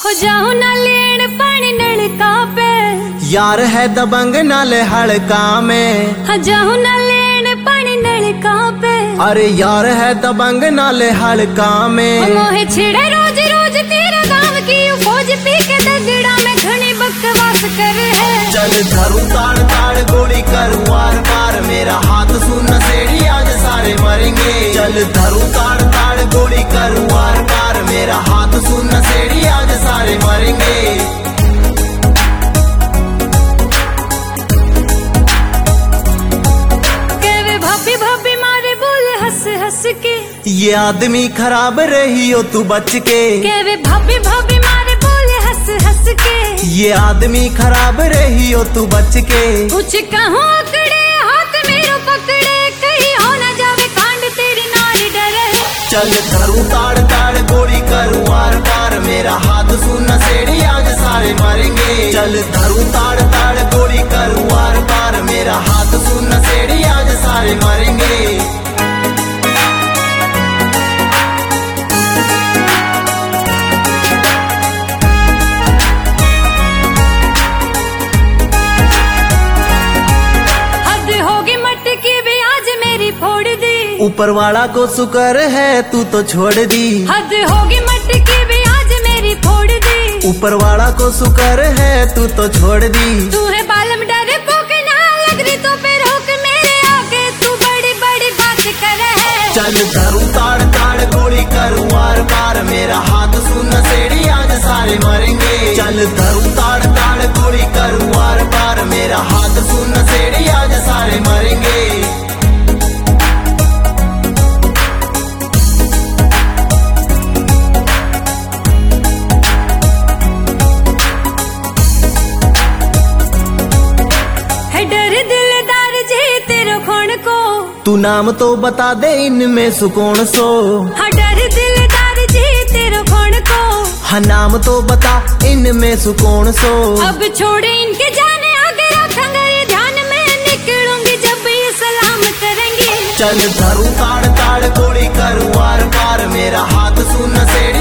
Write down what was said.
हो जाऊं ना लेन पानी नलका पे, यार है दबंग नाल हड़का में। हो जाऊं ना लेन पानी नलका पे, अरे यार है दबंग नाल हड़का में। मोहे छिड़े रोज रोज तेरा गाँव की फौज पी के दगड़ा में घनी बकवास करे है। चल धरू ताड़ ताड़ गोली करूं वार पार, मेरा हाथ सुन नशेड़ी आज सारे मरेंगे। चल धरू ताड़ ताड़ गोली करूं वार पार, मेरा हाथ सुन नशेड़ी आज सारे मरेंगे। कहवे भाभी भाभी मारे बोल हंस हंस के, ये आदमी खराब रही हो तू बच के। कहवे भाभी भाभी मारे बोल हंस हंस के, ये आदमी खराब रही हो तू बच के। कुछ कहूँ अकड़े हाथ मेरो पकड़े, कहीं हो न जावे कांड तेरी नारी डरे। चल धरू ताड़ ताड़ गोली करूं वार पार, मेरा हाथ सुन नशेड़ी आज सारे मरेंगे। चल धरू ताड़ ताड़ गोली करूं वार पार, मेरा हाथ सुन नशेड़ी आज सारे मरेंगे। ऊपर वाला को शुक्र है तू तो छोड़ दी, हद होगी मटकी भी आज मेरी फोड़ दी। ऊपर वाला को शुक्र है तू तो छोड़ दी। तू है बालम डरे पोके ना लग रही तो पे रोक मेरे आगे, तू बड़ी बड़ी बात करे है। चल धरू ताड़ ताड़ गोली करूं वार पार, मेरा हाथ सुन नशेड़ी आज सारे मरेंगे। चल धरू ताड़ ताड़ गोली करूं वार पार, मेरा हाथ सुन नशेड़ी आज सारे मरेंगे। तू नाम तो बता दे इनमें सुकून सो, हाँ डर दिलदार जी तेरे खून को। हाँ नाम तो बता इनमें सुकून सो। अब छोड़े इनके जाने आगे रखूंगा ये ध्यान में, निकलूंगी जब ये सलाम करेंगे। चल धरू ताड़ ताड़ गोली करूं वार पार, मेरा हाथ सुन नशेड़ी